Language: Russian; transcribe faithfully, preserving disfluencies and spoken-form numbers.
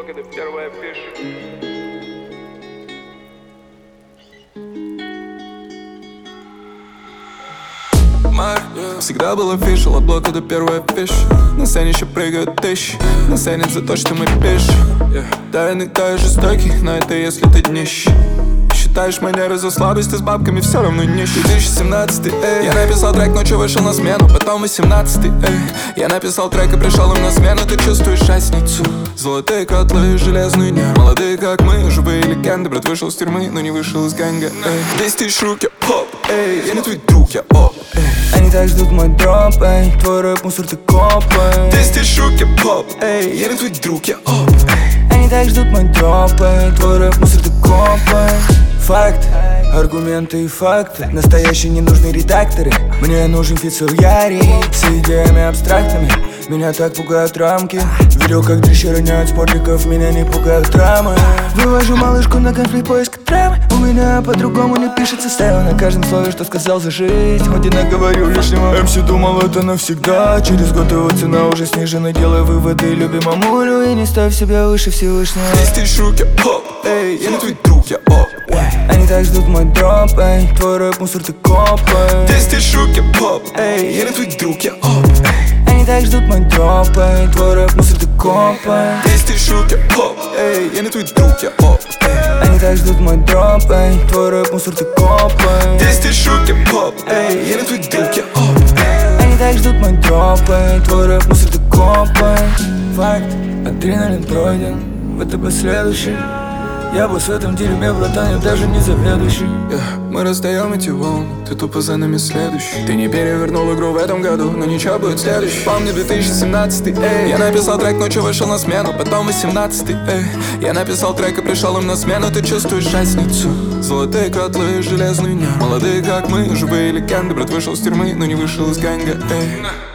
блок — это первая пиша. Всегда был офишал, от блока до первой афиши. На сцене еще прыгают тысячи, на сцене за то, что мы пишем. Да, иногда я жестокий, но это если ты днищий. Считаешь манеры за слабость, ты с бабками все равно нищий. две тысячи семнадцатый, эй. Я написал трек, ночью вышел на смену. Потом восемнадцатый, эй. Я написал трек и пришел им на смену. Ты чувствуешь разницу? Золотые котлы, железный нерв. Молодые как мы, живые легенды. Брат вышел из тюрьмы, но не вышел из гэнга, эй. десять тысяч рук, я поп, эй. Я не твой друг, я оп, эй. Они так ждут мой дроп, эй. Твой рэп, мусор, ты коп, эй. десять тысяч рук, я поп, эй. Я не твой друг, я оп, эй. Они так ждут мой дроп, эй. Твой рэп, мусор, ты коп, эй. Факт, аргументы и факты. Настоящие ненужные редакторы. Мне нужен фит Ярик с идеями абстрактными. Меня так пугают рамки. Видел, как дрищи роняют спортников. Меня не пугают драмы. Вывожу малышку на конфликт, поиск драмы. У меня по-другому не пишется. Ставил на каждом слове, что сказал за жизнь. Хоть и наговорю лишнего. эм си думал, это навсегда. Через год его цена уже снижена. Делай выводы, люби мамулю. И не ставь себя выше Всевышнего. десять тысяч рук, я поп, эй. Я не твой друг, я оп, эй. Они так ждут мой дроп, эй. Твой рэп, мусор, ты коп, эй. десять тысяч рук, я поп, эй. Я не твой друг, я оп, эй. Они так ждут мой дроп, эй. Твой рэп, мусор, ты коп, эй. десять тысяч рук, я поп, эй. Я не твой друг, я оп, эй. Они так ждут мой дроп, эй. Твой рэп, мусор, ты коп, эй. десять тысяч рук, я поп, эй. Я не твой друг, я оп, эй. Они так ждут мой дроп, эй. Твой рэп, мусор, ты коп, эй. Факт, адреналин пройден. В ВТБ следующий. Я босс в этом дерьме, братан, я даже не заведующий. yeah. Мы раздаем эти волны, ты тупо за нами следующий. Ты не перевернул игру в этом году, но ничего будет следующий. Помню две тысячи семнадцатый, эй. Я написал трек, ночью вышел на смену. Потом восемнадцатый, эй. Я написал трек и пришел им на смену. Ты чувствуешь разницу? Золотые котлы, железный нерв. Молодые как мы, живые легенды. Брат вышел из тюрьмы, но не вышел из гэнга, эй.